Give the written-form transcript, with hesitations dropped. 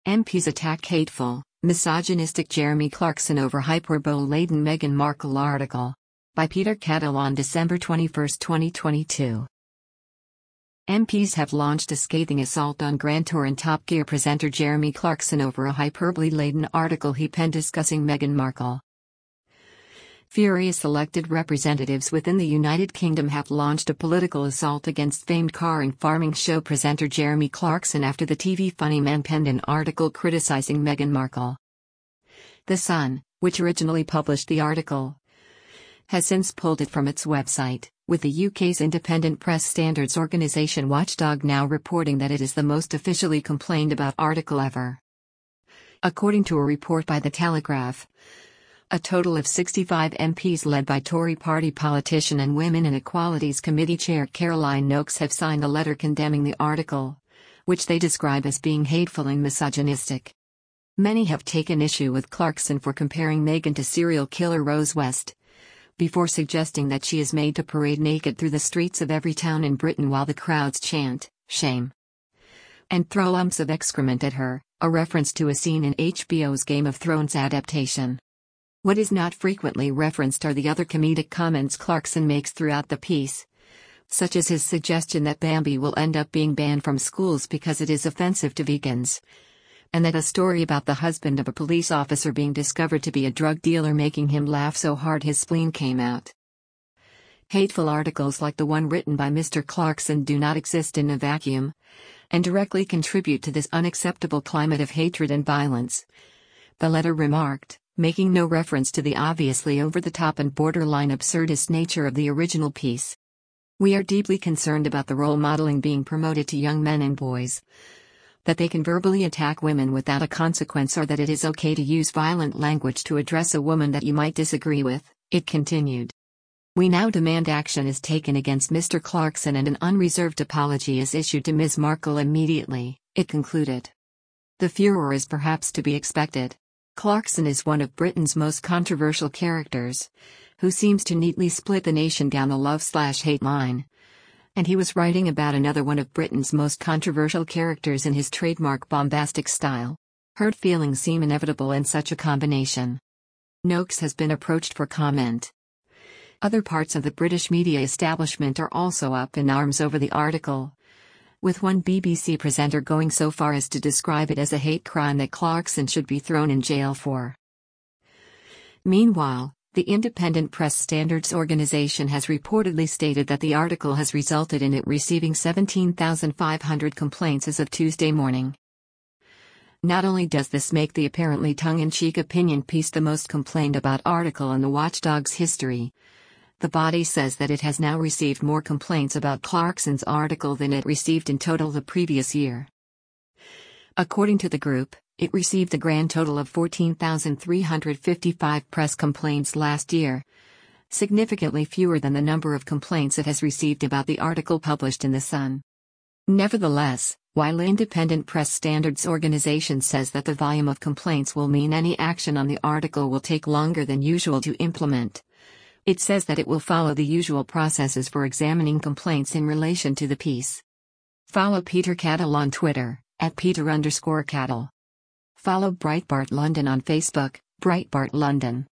MPs attack hateful, misogynistic Jeremy Clarkson over hyperbole-laden Meghan Markle article. By Peter Cattle on December 21, 2022. MPs have launched a scathing assault on Grand Tour and Top Gear presenter Jeremy Clarkson over a hyperbole-laden article he penned discussing Meghan Markle. Furious elected representatives within the United Kingdom have launched a political assault against famed car and farming show presenter Jeremy Clarkson after the TV funny man penned an article criticizing Meghan Markle. The Sun, which originally published the article, has since pulled it from its website, with the UK's independent press standards organisation Watchdog now reporting that it is the most officially complained about article ever. According to a report by The Telegraph, a total of 65 MPs led by Tory party politician and Women and Equalities Committee Chair Caroline Nokes have signed a letter condemning the article, which they describe as being hateful and misogynistic. Many have taken issue with Clarkson for comparing Meghan to serial killer Rose West, before suggesting that she is made to parade naked through the streets of every town in Britain while the crowds chant, "Shame," and throw lumps of excrement at her, a reference to a scene in HBO's Game of Thrones adaptation. What is not frequently referenced are the other comedic comments Clarkson makes throughout the piece, such as his suggestion that Bambi will end up being banned from schools because it is offensive to vegans, and that a story about the husband of a police officer being discovered to be a drug dealer making him laugh so hard his spleen came out. Hateful articles like the one written by Mr. Clarkson do not exist in a vacuum, and directly contribute to this unacceptable climate of hatred and violence, the letter remarked, making no reference to the obviously over-the-top and borderline absurdist nature of the original piece. We are deeply concerned about the role modeling being promoted to young men and boys, that they can verbally attack women without a consequence, or that it is okay to use violent language to address a woman that you might disagree with, it continued. We now demand action is taken against Mr. Clarkson and an unreserved apology is issued to Ms. Markle immediately, it concluded. The furor is perhaps to be expected. Clarkson is one of Britain's most controversial characters, who seems to neatly split the nation down the love/hate line. And he was writing about another one of Britain's most controversial characters in his trademark bombastic style. Hurt feelings seem inevitable in such a combination. Nokes has been approached for comment. Other parts of the British media establishment are also up in arms over the article, with one BBC presenter going so far as to describe it as a hate crime that Clarkson should be thrown in jail for. Meanwhile, the Independent Press Standards Organization has reportedly stated that the article has resulted in it receiving 17,500 complaints as of Tuesday morning. Not only does this make the apparently tongue-in-cheek opinion piece the most complained about article in the Watchdog's history, the body says that it has now received more complaints about Clarkson's article than it received in total the previous year. According to the group, it received a grand total of 14,355 press complaints last year, significantly fewer than the number of complaints it has received about the article published in The Sun. Nevertheless, while the Independent Press Standards Organization says that the volume of complaints will mean any action on the article will take longer than usual to implement, it says that it will follow the usual processes for examining complaints in relation to the piece. Follow Peter Cattle on Twitter, @Peter_Cattle. Follow Breitbart London on Facebook, Breitbart London.